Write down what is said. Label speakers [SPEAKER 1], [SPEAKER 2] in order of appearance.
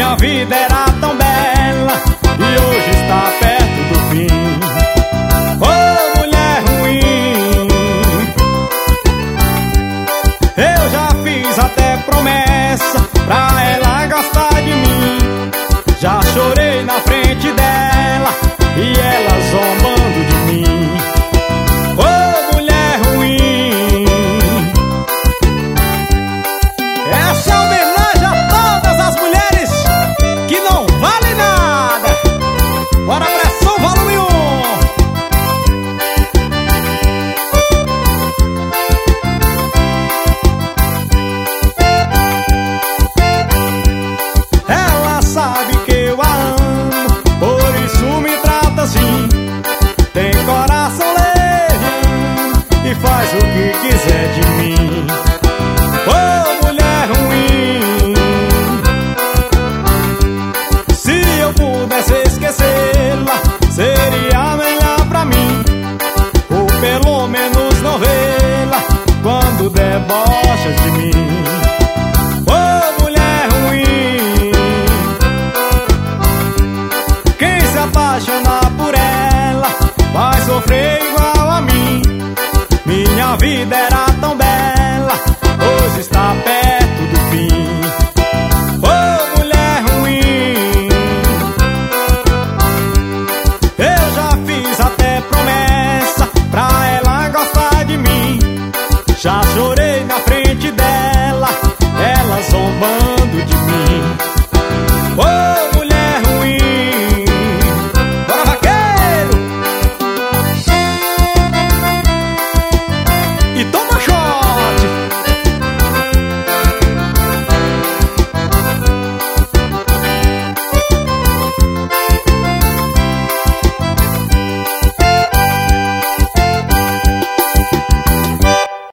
[SPEAKER 1] Minha vida era tão bela e hoje está perto do fim. Oh, mulher ruim, eu já fiz até promessa pra ela gostar de mim. Já chorei na frente dela e ela zombando de mim. Oh, mulher ruim, essa é a homenagem a todas as mulheres que não valem nada. Bora, pressão, volume 1. Ela sabe que eu a amo, por isso me trata assim. Tem coração leviano e faz o que quiser de mim. Oh, mulher ruim, se eu pudesse esquecê-la, seria melhor pra mim, ou pelo menos não vê-la quando debocha de mim. Oh, mulher ruim, quem se apaixonar por ela vai sofrer igual a mim. Minha vida era tão bela, hoje está perto